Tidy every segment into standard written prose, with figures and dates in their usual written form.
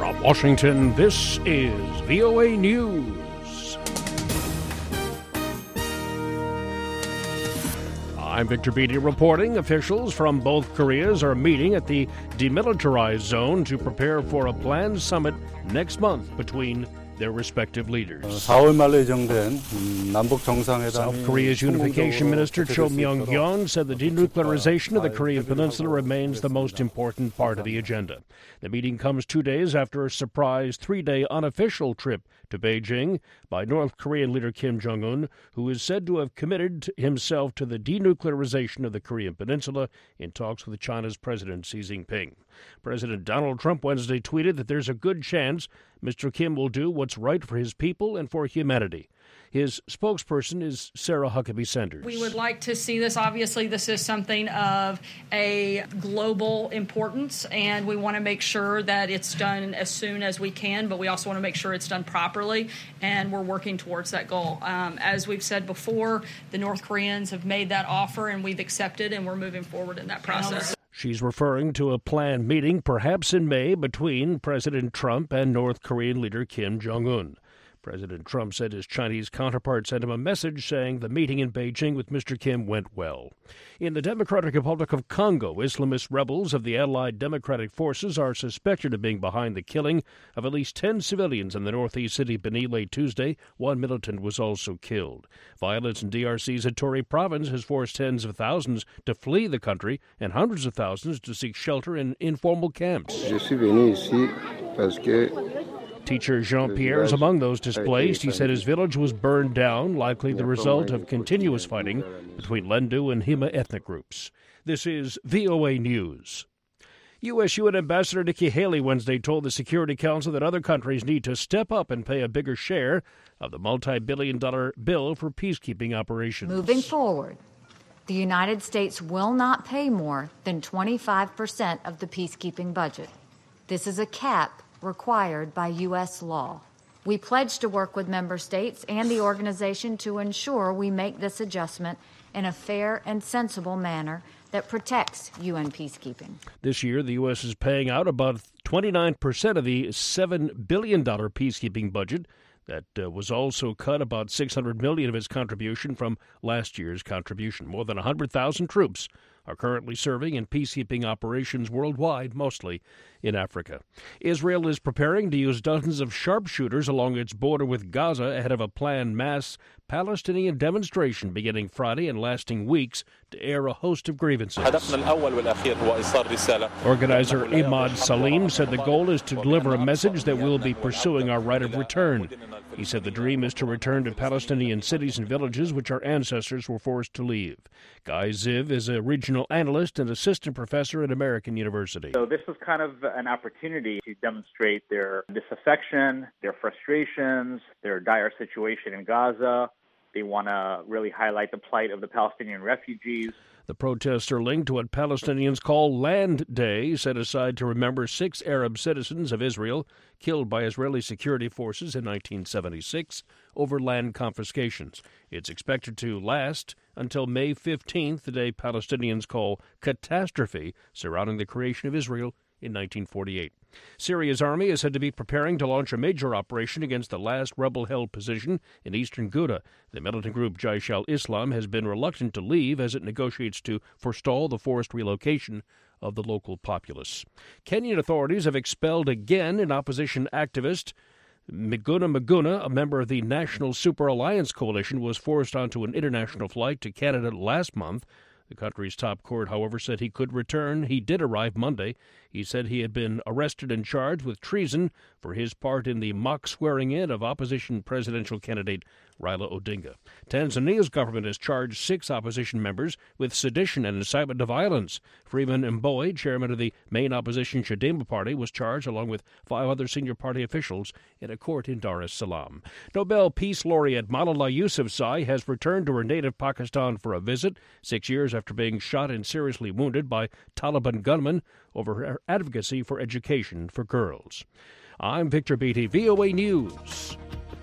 From Washington, this is VOA News. I'm Victor Beatty reporting. Officials from both Koreas are meeting at the demilitarized zone to prepare for a planned summit next month between their respective leaders. 4월 말로 예정된 남북 정상회담. South Korea's Unification Minister Cho Myong-yeon said the denuclearization of the Korean Peninsula remains the most important part of the agenda. The meeting comes 2 days after a surprise 3-day unofficial trip to Beijing by North Korean leader Kim Jong-un, who is said to have committed himself to the denuclearization of the Korean Peninsula in talks with China's President Xi Jinping. President Donald Trump Wednesday tweeted that there's a good chance Mr. Kim will do what's right for his people and for humanity. His spokesperson is Sarah Huckabee Sanders. We would like to see this. Obviously, this is something of a global importance, and we want to make sure that it's done as soon as we can, but we also want to make sure it's done properly, and we're working towards that goal. As we've said before, the North Koreans have made that offer, and we've accepted, and we're moving forward in that process. She's referring to a planned meeting, perhaps in May, between President Trump and North Korean leader Kim Jong-un. President Trump said his Chinese counterpart sent him a message saying the meeting in Beijing with Mr. Kim went well. In the Democratic Republic of Congo, Islamist rebels of the Allied Democratic Forces are suspected of being behind the killing of at least 10 civilians in the northeast city Beni late Tuesday. One militant was also killed. Violence in DRC's Ituri province has forced tens of thousands to flee the country and hundreds of thousands to seek shelter in informal camps. Je suis venu ici parce que Teacher Jean-Pierre is among those displaced. He said his village was burned down, likely the result of continuous fighting between Lendu and Hima ethnic groups. This is VOA News. U.S. UN Ambassador Nikki Haley Wednesday told the Security Council that other countries need to step up and pay a bigger share of the multi-billion-dollar bill for peacekeeping operations. Moving forward, the United States will not pay more than 25% of the peacekeeping budget. This is a cap required by U.S. law. We pledge to work with member states and the organization to ensure we make this adjustment in a fair and sensible manner that protects UN peacekeeping. This year, the U.S. is paying out about 29% of the $7 billion peacekeeping budget. That was also cut about $600 million of its contribution from last year's contribution. More than 100,000 troops are currently serving in peacekeeping operations worldwide, mostly in Africa. Israel is preparing to use dozens of sharpshooters along its border with Gaza ahead of a planned mass Palestinian demonstration beginning Friday and lasting weeks to air a host of grievances. Organizer Imad Salim said the goal is to deliver a message that we'll be pursuing our right of return. He said the dream is to return to Palestinian cities and villages which our ancestors were forced to leave. Guy Ziv is a regional analyst and assistant professor at American University. So this was kind of an opportunity to demonstrate their disaffection, their frustrations, their dire situation in Gaza. They want to really highlight the plight of the Palestinian refugees. The protests are linked to what Palestinians call Land Day, set aside to remember 6 Arab citizens of Israel killed by Israeli security forces in 1976 over land confiscations. It's expected to last until May 15th, the day Palestinians call catastrophe surrounding the creation of Israel in 1948. Syria's army is said to be preparing to launch a major operation against the last rebel-held position in eastern Ghouta. The militant group Jaish al-Islam has been reluctant to leave as it negotiates to forestall the forced relocation of the local populace. Kenyan authorities have expelled again an opposition activist. Miguna, a member of the National Super Alliance Coalition, was forced onto an international flight to Canada last month. The country's top court, however, said he could return. He did arrive Monday. He said he had been arrested and charged with treason for his part in the mock swearing-in of opposition presidential candidate Raila Odinga. Tanzania's government has charged 6 opposition members with sedition and incitement to violence. Freeman Mbowe, chairman of the main opposition Chadema Party, was charged along with 5 other senior party officials in a court in Dar es Salaam. Nobel Peace Laureate Malala Yousafzai has returned to her native Pakistan for a visit 6 years after being shot and seriously wounded by Taliban gunmen over her advocacy for education for girls. I'm Victor Beatty, VOA News.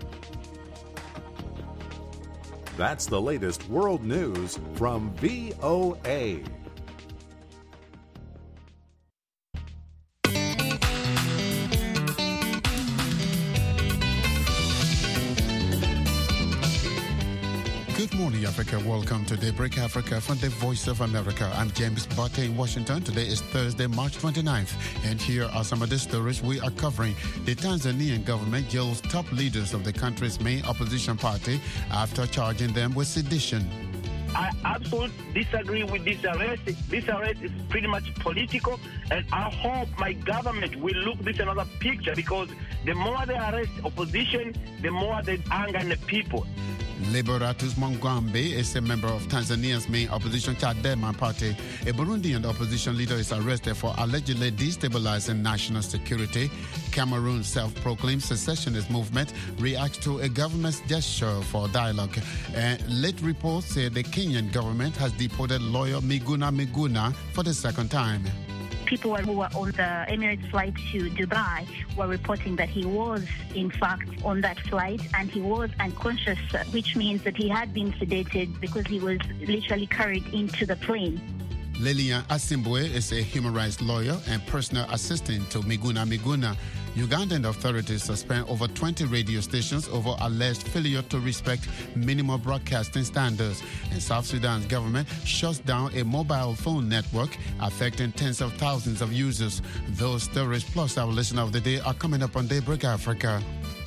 That's the latest world news from VOA. Good morning, Africa. Welcome to Daybreak Africa from the Voice of America. I'm James Botte in Washington. Today is Thursday, March 29th. And here are some of the stories we are covering. The Tanzanian government jails top leaders of the country's main opposition party after charging them with sedition. I absolutely disagree with this arrest. This arrest is pretty much political, and I hope my government will look at this another picture, because the more they arrest opposition, the more they anger the people. Liberatus Mugambe is a member of Tanzania's main opposition Chadema party. A Burundian opposition leader is arrested for allegedly destabilizing national security. Cameroon's self-proclaimed secessionist movement reacts to a government's gesture for dialogue. Late reports say the Kenyan government has deported lawyer Miguna for the second time. People who were on the Emirates flight to Dubai were reporting that he was, in fact, on that flight and he was unconscious, which means that he had been sedated because he was literally carried into the plane. Lilian Asimbwe is a human rights lawyer and personal assistant to Miguna. Ugandan authorities suspend over 20 radio stations over alleged failure to respect minimum broadcasting standards. And South Sudan's government shuts down a mobile phone network affecting tens of thousands of users. Those stories plus our listener of the day are coming up on Daybreak Africa.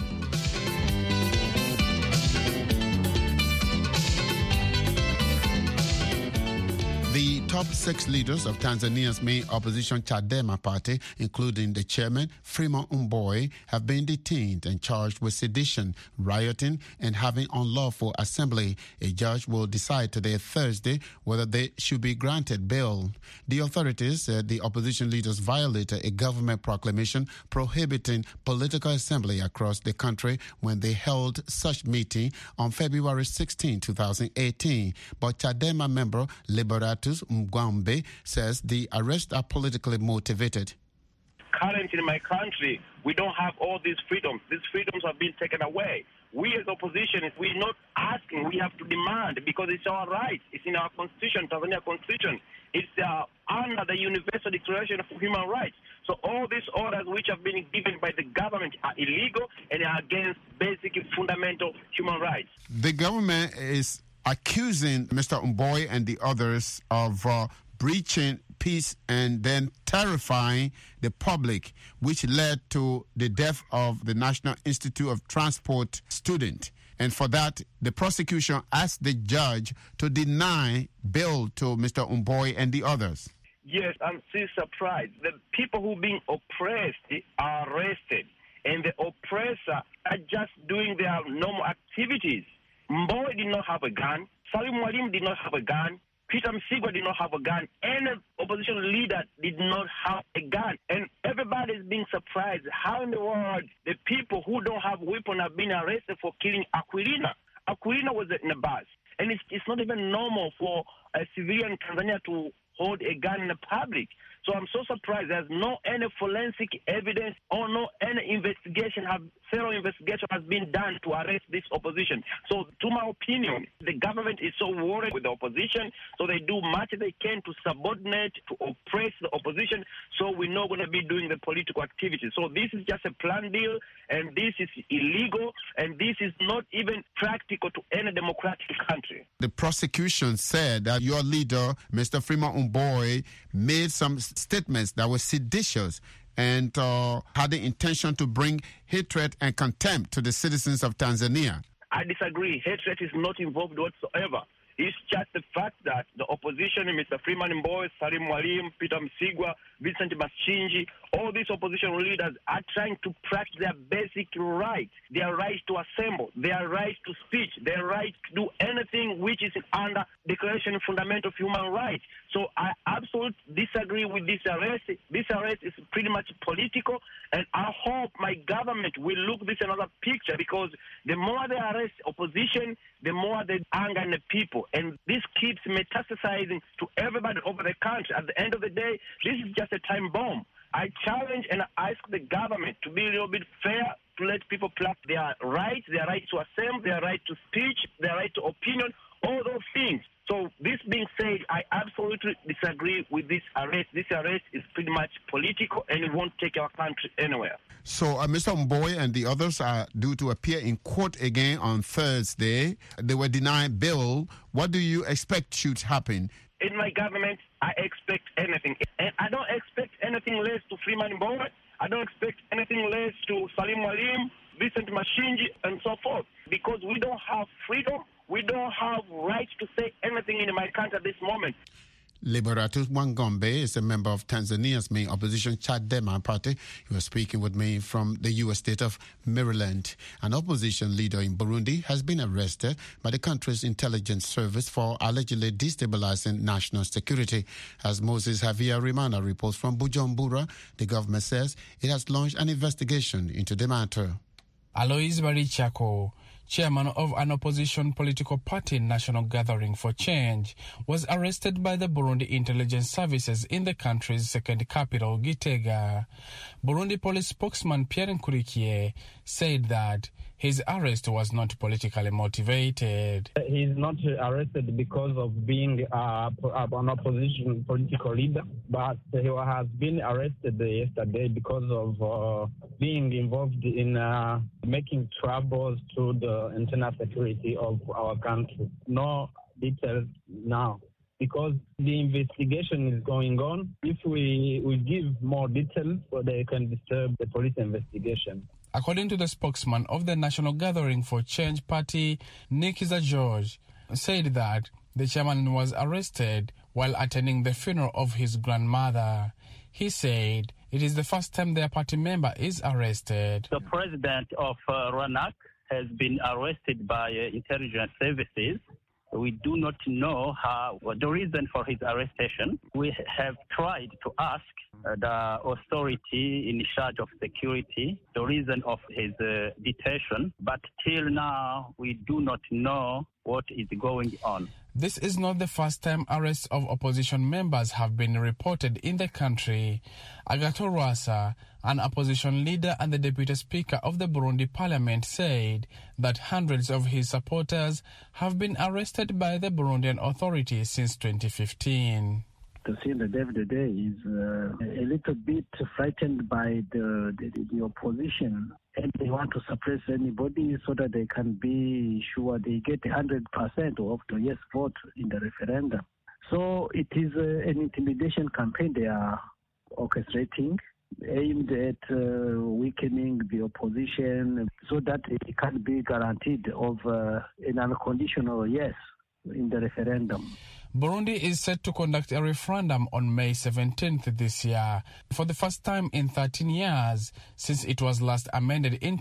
The top 6 leaders of Tanzania's main opposition Chadema party, including the chairman, Freeman Mbowe, have been detained and charged with sedition, rioting, and having unlawful assembly. A judge will decide today, Thursday, whether they should be granted bail. The authorities said the opposition leaders violated a government proclamation prohibiting political assembly across the country when they held such meeting on February 16, 2018. But Chadema member Liberatus Mugambe says the arrests are politically motivated. Currently in my country, we don't have all these freedoms. These freedoms have been taken away. We as opposition, we're not asking, we have to demand, because it's our right. It's in our constitution, Tanzania constitution. It's under the Universal Declaration of Human Rights. So all these orders which have been given by the government are illegal and are against basic fundamental human rights. The government is accusing Mr. Mbowe and the others of breaching peace and then terrifying the public, which led to the death of the National Institute of Transport student. And for that, the prosecution asked the judge to deny bail to Mr. Mbowe and the others. Yes, I'm still surprised. The people who are being oppressed are arrested, and the oppressor are just doing their normal activities. Mbowe did not have a gun. Salim Mwalimu did not have a gun. Peter Msigwa did not have a gun. Any opposition leader did not have a gun. And everybody is being surprised. How in the world the people who don't have weapons have been arrested for killing Aquilina? Aquilina was in a bus. And it's not even normal for a civilian in Tanzania to hold a gun in the public. So I'm so surprised there's no any forensic evidence or no any investigation, thorough investigation has been done to arrest this opposition. So to my opinion, the government is so worried with the opposition, so they do much they can to subordinate, to oppress the opposition, so we're not going to be doing the political activity. So this is just a planned deal, and this is illegal, and this is not even practical to any democratic country. The prosecution said that your leader, Mr. Freeman Mbowe, made some statements that were seditious and had the intention to bring hatred and contempt to the citizens of Tanzania. I disagree. Hatred is not involved whatsoever. It's just the fact that the opposition, Mr. Freeman Mbowe, Salim Mwalimu, Peter Msigwa, Vincent Mashinji, all these opposition leaders are trying to practice their basic right, their right to assemble, their right to speech, their right to do anything which is under Declaration of Fundamental Human Rights. So I absolutely disagree with this arrest. This arrest is pretty much political, and I hope my government will look at this another picture, because the more they arrest opposition, the more they anger the people. And this keeps metastasizing to everybody over the country. At the end of the day, this is just a time bomb. I challenge and ask the government to be a little bit fair, to let people practice their right to assemble, their right to speech, their right to opinion, all those things. So this being said, I absolutely disagree with this arrest. This arrest is pretty much political and it won't take our country anywhere. So Mr. Mbowe and the others are due to appear in court again on Thursday. They were denied bail. What do you expect should happen? In my government, I expect anything. And I don't expect anything less to Freeman Mbowe. I don't expect anything less to Salim Mwalimu, Vincent Mashinji, and so forth. Because we don't have freedom. We don't have rights to say anything in my country at this moment. Liberatus Wangombe is a member of Tanzania's main opposition Chadema party. He was speaking with me from the U.S. state of Maryland. An opposition leader in Burundi has been arrested by the country's intelligence service for allegedly destabilizing national security. As Moses Javier Rimana reports from Bujumbura, the government says it has launched an investigation into the matter. Alois Barichako, chairman of an opposition political party, National Gathering for Change, was arrested by the Burundi intelligence services in the country's second capital, Gitega. Burundi police spokesman Pierre Nkurikiye said that his arrest was not politically motivated. He's not arrested because of being an opposition political leader, but he has been arrested yesterday because of being involved in making troubles to the internal security of our country. No details now, because the investigation is going on. If we give more details, so they can disturb the police investigation. According to the spokesman of the National Gathering for Change party, Nikiza George, said that the chairman was arrested while attending the funeral of his grandmother. He said it is the first time their party member is arrested. The president of RANAC has been arrested by intelligence services. We do not know the reason for his arrestation. We have tried to ask the authority in charge of security the reason of his detention, but till now we do not know what is going on. This is not the first time arrests of opposition members have been reported in the country. Agathon Rwasa, an opposition leader and the deputy speaker of the Burundi parliament, said that hundreds of his supporters have been arrested by the Burundian authorities since 2015. To see the day of the day is a little bit frightened by the opposition, and they want to suppress anybody so that they can be sure they get 100% of the yes vote in the referendum. So it is an intimidation campaign they are orchestrating, aimed at weakening the opposition so that it can be guaranteed of an unconditional yes in the referendum. Burundi is set to conduct a referendum on May 17th this year, for the first time in 13 years since it was last amended in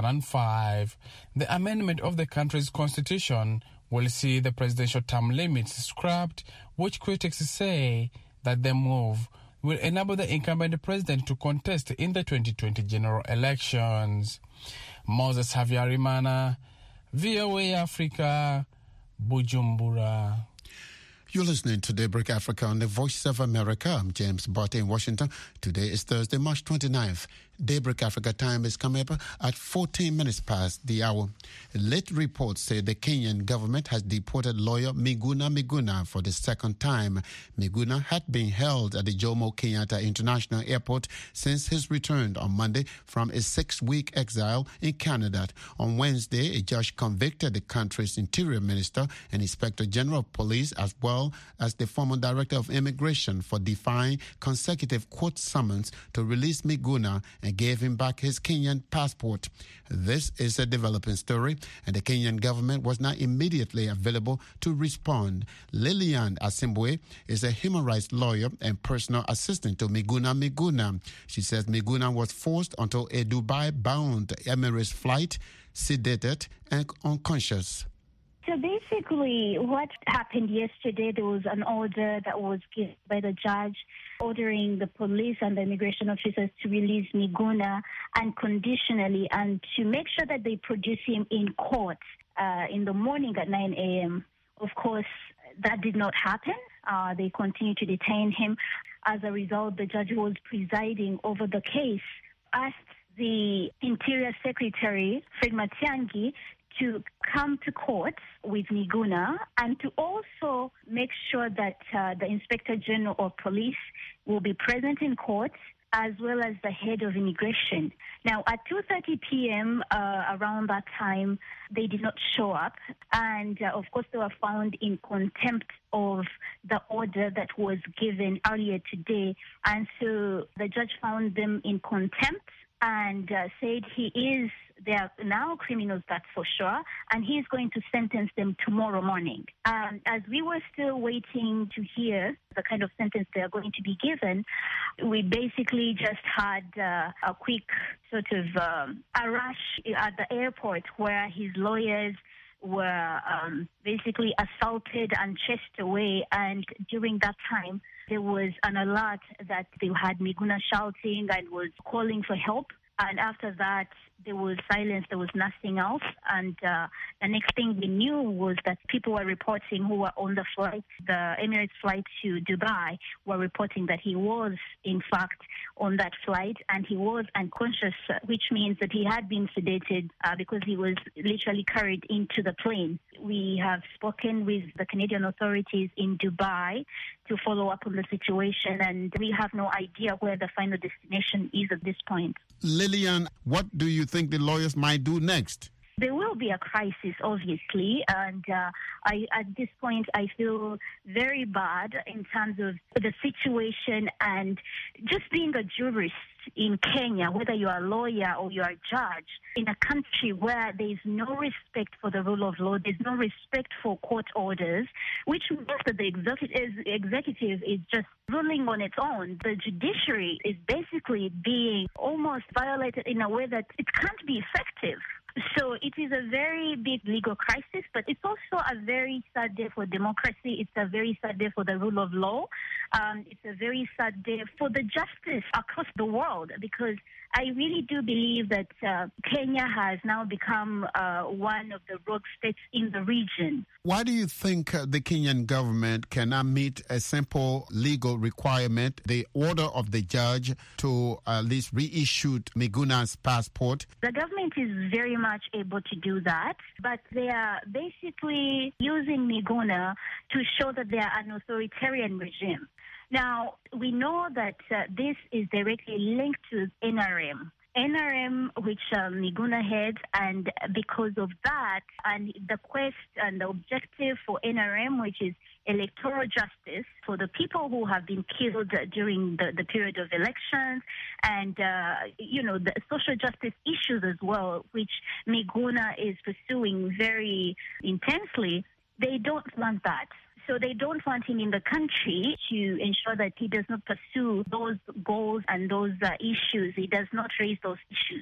2005. The amendment of the country's constitution will see the presidential term limits scrapped, which critics say that the move will enable the incumbent president to contest in the 2020 general elections. Moses Javier Rimana, VOA Africa, Bujumbura. You're listening to Daybreak Africa on the Voice of America. I'm James Botte in Washington. Today is Thursday, March 29th. Daybreak Africa time is coming up at 14 minutes past the hour. Late reports say the Kenyan government has deported lawyer Miguna Miguna for the second time. Miguna had been held at the Jomo Kenyatta International Airport since his return on Monday from a 6-week exile in Canada. On Wednesday, a judge convicted the country's Interior Minister and Inspector General of Police, as well as the former Director of Immigration, for defying consecutive court summons to release Miguna and gave him back his Kenyan passport. This is a developing story, and the Kenyan government was not immediately available to respond. Lillian Asimbwe is a human rights lawyer and personal assistant to Miguna Miguna. She says Miguna was forced onto a Dubai-bound Emirates flight, sedated and unconscious. So basically, what happened yesterday, there was an order that was given by the judge ordering the police and the immigration officers to release Miguna unconditionally and to make sure that they produce him in court in the morning at 9 a.m. Of course, that did not happen. They continued to detain him. As a result, the judge who was presiding over the case asked the Interior Secretary, Fred Matiang'i, to come to court with Miguna and to also make sure that the Inspector General of Police will be present in court, as well as the head of immigration. Now, at 2:30 p.m., around that time, they did not show up. And, of course, they were found in contempt of the order that was given earlier today. And so the judge found them in contempt and said they are now criminals, that's for sure, and he is going to sentence them tomorrow morning. As we were still waiting to hear the kind of sentence they are going to be given, we basically just had a quick sort of a rush at the airport where his lawyers were basically assaulted and chased away, and during that time there was an alert that they had Miguna shouting and was calling for help. And after that, there was silence. There was nothing else. And the next thing we knew was that people were reporting who were on the flight, the Emirates flight to Dubai, were reporting that he was, in fact, on that flight and he was unconscious, which means that he had been sedated because he was literally carried into the plane. We have spoken with the Canadian authorities in Dubai to follow up on the situation, and we have no idea where the final destination is at this point. Lillian, what do you think the lawyers might do next? There will be a crisis, obviously, and at this point I feel very bad in terms of the situation and just being a jurist in Kenya, whether you are a lawyer or you are a judge, in a country where there is no respect for the rule of law, there's no respect for court orders, which means that the executive is just ruling on its own. The judiciary is basically being almost violated in a way that it can't be effective. So it is a very big legal crisis, but it's also a very sad day for democracy. It's a very sad day for the rule of law. It's a very sad day for the justice across the world, because I really do believe that Kenya has now become one of the rogue states in the region. Why do you think the Kenyan government cannot meet a simple legal requirement, the order of the judge to at least reissue Miguna's passport? The government is very much able to do that, but they are basically using Miguna to show that they are an authoritarian regime. Now, we know that this is directly linked to NRM. NRM, which Miguna heads, and because of that, and the quest and the objective for NRM, which is electoral justice for the people who have been killed during the period of elections, and, the social justice issues as well, which Miguna is pursuing very intensely, they don't want that. So they don't want him in the country to ensure that he does not pursue those goals and those issues. He does not raise those issues.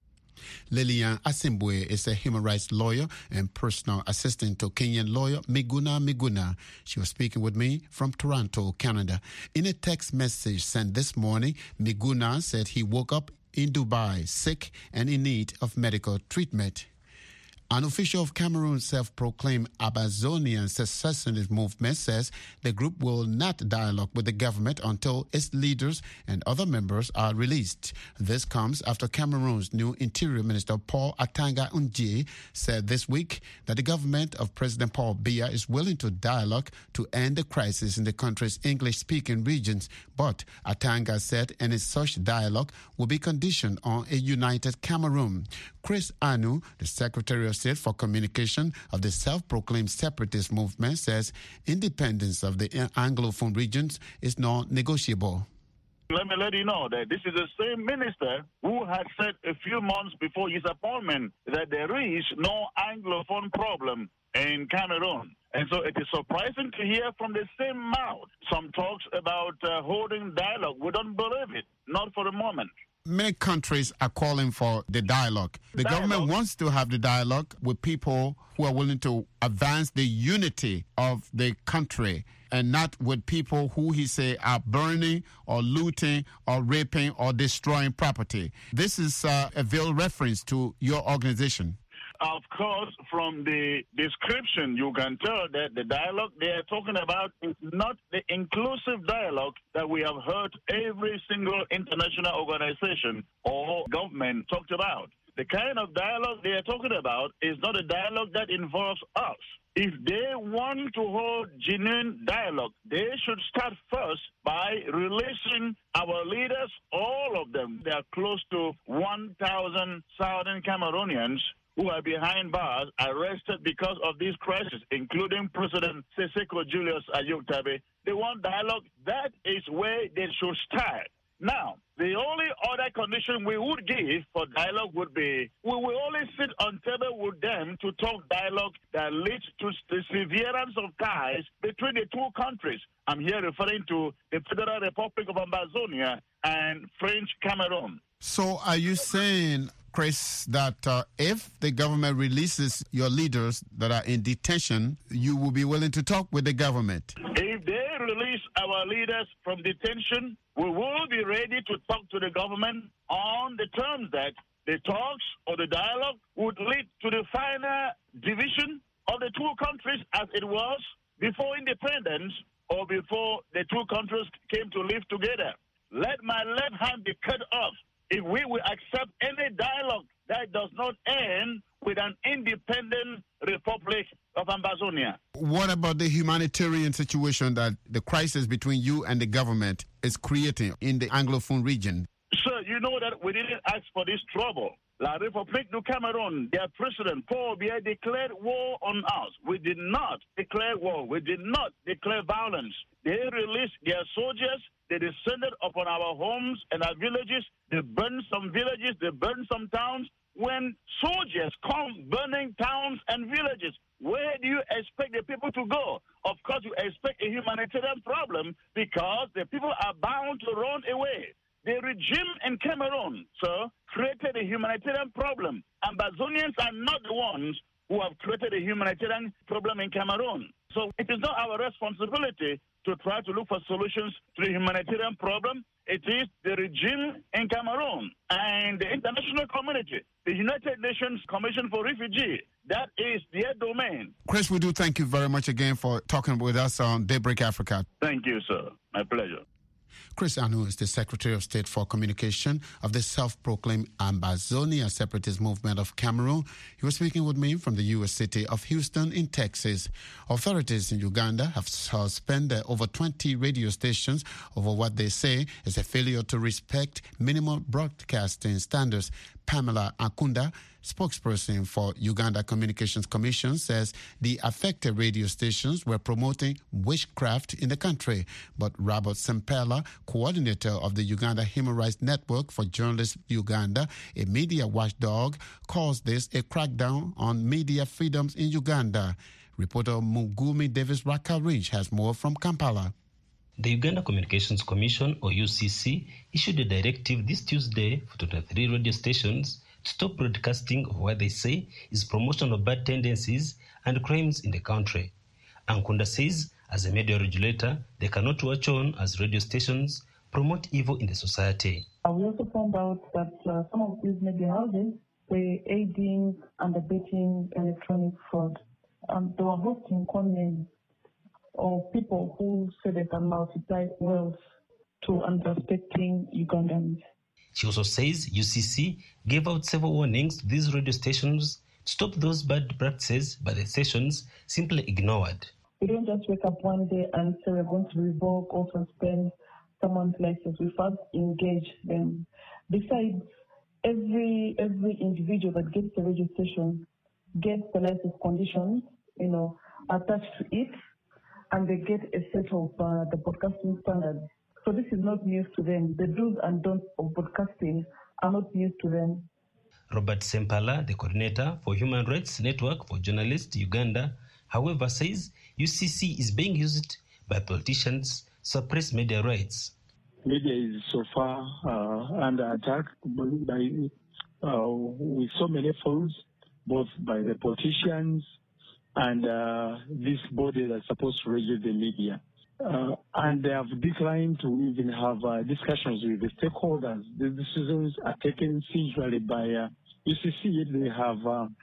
Lillian Asimbwe is a human rights lawyer and personal assistant to Kenyan lawyer Miguna Miguna. She was speaking with me from Toronto, Canada. In a text message sent this morning, Miguna said he woke up in Dubai sick and in need of medical treatment. An official of Cameroon's self-proclaimed Amazonian secessionist movement says the group will not dialogue with the government until its leaders and other members are released. This comes after Cameroon's new Interior Minister Paul Atanga Nji said this week that the government of President Paul Biya is willing to dialogue to end the crisis in the country's English-speaking regions. But Atanga said any such dialogue will be conditioned on a united Cameroon. Chris Anu, the Secretary of State for Communication of the self-proclaimed separatist movement, says independence of the Anglophone regions is non-negotiable. Let me let you know that this is the same minister who had said a few months before his appointment that there is no Anglophone problem in Cameroon. And so it is surprising to hear from the same mouth some talks about holding dialogue. We don't believe it, not for a moment. Many countries are calling for the dialogue. The government wants to have the dialogue with people who are willing to advance the unity of the country and not with people who he say are burning or looting or raping or destroying property. This is a veiled reference to your organization. Of course, from the description, you can tell that the dialogue they are talking about is not the inclusive dialogue that we have heard every single international organization or government talked about. the kind of dialogue they are talking about is not a dialogue that involves us. If they want to hold genuine dialogue, they should start first by releasing our leaders, all of them. There are close to 1,000 Southern Cameroonians who are behind bars, arrested because of this crisis, including President Seseko Julius Ayuk-Tabe. They want dialogue. That is where they should start. Now, the only other condition we would give for dialogue would be we will only sit on table with them to talk dialogue that leads to the severance of ties between the two countries. I'm here referring to the Federal Republic of Ambazonia and French Cameroon. So are you saying, Chris, that if the government releases your leaders that are in detention, you will be willing to talk with the government? If they release our leaders from detention, we will be ready to talk to the government on the terms that the talks or the dialogue would lead to the final division of the two countries as it was before independence or before the two countries came to live together. Let my left hand be cut off if we will accept any dialogue that does not end with an independent Republic of Ambazonia. What about the humanitarian situation that the crisis between you and the government is creating in the Anglophone region? Sir, you know that we didn't ask for this trouble. La République du Cameroun, their president, Paul Biya, declared war on us. We did not declare war. We did not declare violence. They released their soldiers. They descended upon our homes and our villages. They burned some villages. They burned some towns. When soldiers come burning towns and villages, where do you expect the people to go? Of course, you expect a humanitarian problem because the people are bound to run away. The regime in Cameroon, sir, created a humanitarian problem. Ambazonians are not the ones who have created a humanitarian problem in Cameroon. So it is not our responsibility to try to look for solutions to the humanitarian problem. It is the regime in Cameroon and the international community, the United Nations Commission for Refugees. That is their domain. Chris, we do thank you very much again for talking with us on Daybreak Africa. Thank you, sir. My pleasure. Chris Anu is the Secretary of State for Communication of the self-proclaimed Ambazonia Separatist Movement of Cameroon. He was speaking with me from the U.S. city of Houston in Texas. Authorities in Uganda have suspended over 20 radio stations over what they say is a failure to respect minimal broadcasting standards. Pamela Akunda, spokesperson for Uganda Communications Commission, says the affected radio stations were promoting witchcraft in the country. But Robert Sempela, coordinator of the Uganda Human Rights Network for Journalists Uganda, a media watchdog, calls this a crackdown on media freedoms in Uganda. Reporter Mugumi Davis Rakarinch has more from Kampala. The Uganda Communications Commission, or UCC, issued a directive this Tuesday for 23 radio stations to stop broadcasting of what they say is promotion of bad tendencies and crimes in the country. Ankunda says, as a media regulator, they cannot watch on as radio stations promote evil in the society. We also found out that some of these media houses were aiding and abetting electronic fraud. They were hosting comments of people who say they can multiply wealth to unsuspecting Ugandans. She also says UCC gave out several warnings to these radio stations to stop those bad practices, but the stations simply ignored. We don't just wake up one day and say we're going to revoke or suspend someone's license. We first engage them. Besides, every individual that gets the radio station gets the license conditions, attached to it, and they get a set of the broadcasting standards. So this is not news to them. The do's and don'ts of broadcasting are not news to them. Robert Sempala, the coordinator for Human Rights Network for Journalists Uganda, however, says UCC is being used by politicians to suppress media rights. Media is so far under attack with so many efforts, both by the politicians and this body that's supposed to regulate the media. And they have declined to even have discussions with the stakeholders. The decisions are taken usually by UCC. They have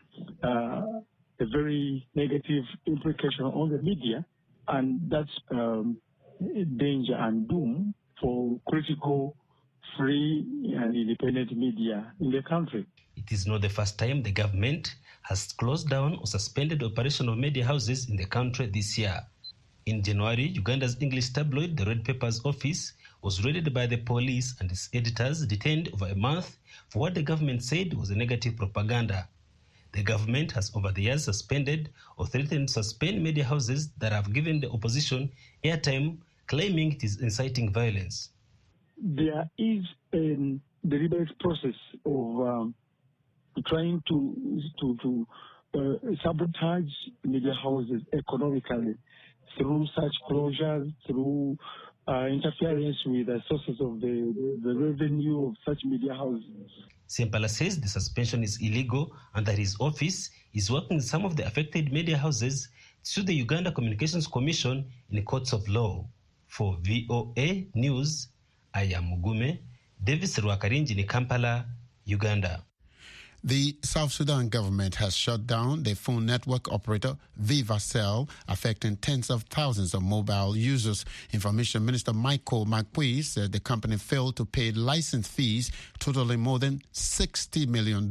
a very negative implication on the media, and that's danger and doom for critical, free, and independent media in the country. it is not the first time the government has closed down or suspended the operation of media houses in the country this year. In January, Uganda's English tabloid, The Red Paper's office, was raided by the police and its editors detained over a month for what the government said was a negative propaganda. The government has over the years suspended or threatened to suspend media houses that have given the opposition airtime, claiming it is inciting violence. There is a deliberate process of trying to sabotage media houses economically through such closures, through interference with the sources of the revenue of such media houses. Sempala says the suspension is illegal and that his office is working with some of the affected media houses to the Uganda Communications Commission in the courts of law. For VOA News, I am Mugume, Davis Rwakarinji in Kampala, Uganda. The South Sudan government has shut down the phone network operator VivaCell, affecting tens of thousands of mobile users. Information Minister Michael Makwei said the company failed to pay license fees totaling more than $60 million.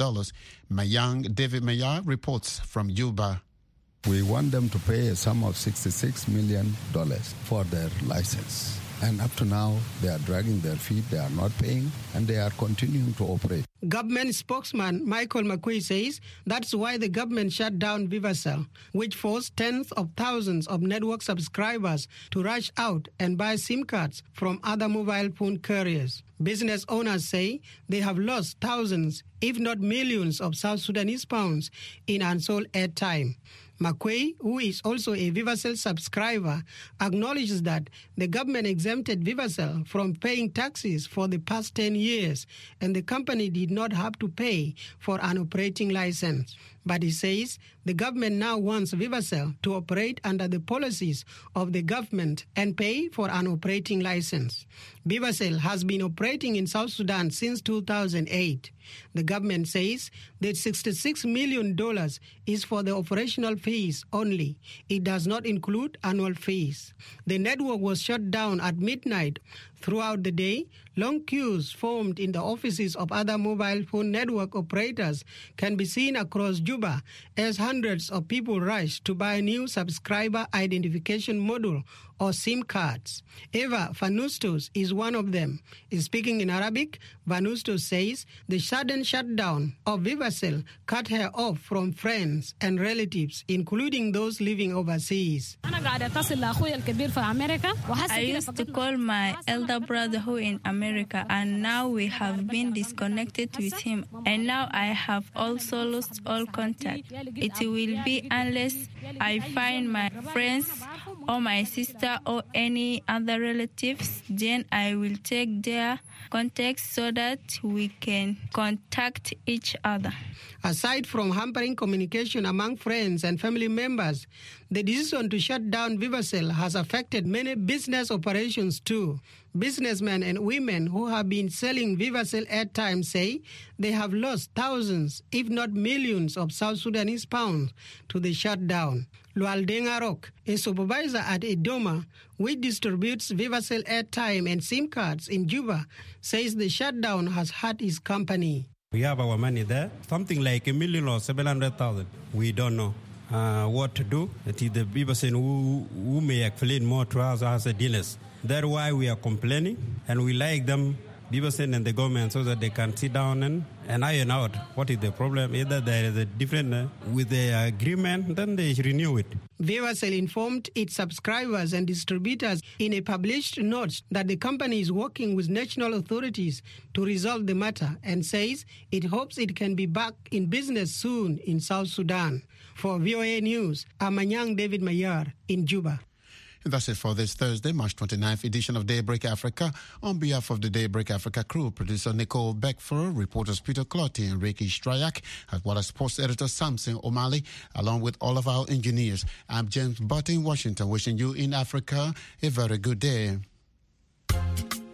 David Mayar reports from Juba. We want them to pay a sum of $66 million for their license. And up to now, they are dragging their feet, they are not paying, and they are continuing to operate. Government spokesman Michael Makwei says that's why the government shut down VivaCell, which forced tens of thousands of network subscribers to rush out and buy SIM cards from other mobile phone carriers. Business owners say they have lost thousands, if not millions, of South Sudanese pounds in unsold airtime. Makwei, who is also a VivaCell subscriber, acknowledges that the government exempted VivaCell from paying taxes for the past 10 years, and the company did not have to pay for an operating license. But he says the government now wants VivaCell to operate under the policies of the government and pay for an operating license. VivaCell has been operating in South Sudan since 2008. The government says that $66 million is for the operational fees only. It does not include annual fees. The network was shut down at midnight. Throughout the day, long queues formed in the offices of other mobile phone network operators can be seen across Juba as hundreds of people rush to buy new subscriber identification module or SIM cards. Eva Vanustos is one of them. Speaking in Arabic, Vanustos says the sudden shutdown of VivaCell cut her off from friends and relatives, including those living overseas. I used to call my elder brother who in America, and now we have been disconnected with him, and now I have also lost all contact. It will be unless I find my friends or my sister or any other relatives, then I will take their contacts so that we can contact each other. Aside from hampering communication among friends and family members, the decision to shut down VivaCell has affected many business operations too. Businessmen and women who have been selling VivaCell airtime say they have lost thousands, if not millions, of South Sudanese pounds to the shutdown. Lualdenga Rock, a supervisor at Edoma, which distributes VivaCell airtime and SIM cards in Juba, says the shutdown has hurt his company. We have our money there, something like $1 million or 700,000. We don't know what to do. It is the VivaCell who may explain more to us as a dealers. That's why we are complaining, and we like them, VivaCell and the government, so that they can sit down and iron out what is the problem. Either there is a different with the agreement, then they renew it. VivaCell informed its subscribers and distributors in a published note that the company is working with national authorities to resolve the matter and says it hopes it can be back in business soon in South Sudan. For VOA News, I'm David Mayar in Juba. That's it for this Thursday, March 29th edition of Daybreak Africa. On behalf of the Daybreak Africa crew, producer Nicole Beckford, reporters Peter Clotty and Ricky Strayak, as well as sports editor Samson O'Malley, along with all of our engineers, I'm James Butt in Washington, wishing you in Africa a very good day.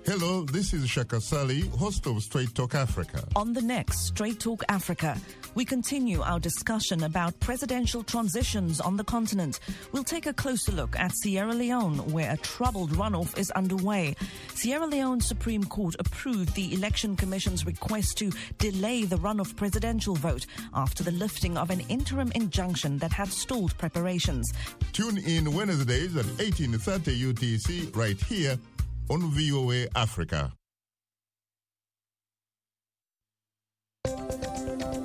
Hello, this is Shaka Sali, host of Straight Talk Africa. On the next Straight Talk Africa, we continue our discussion about presidential transitions on the continent. We'll take a closer look at Sierra Leone, where a troubled runoff is underway. Sierra Leone Supreme Court approved the Election Commission's request to delay the runoff presidential vote after the lifting of an interim injunction that had stalled preparations. Tune in Wednesdays at 18:30 UTC right here on VOA Africa.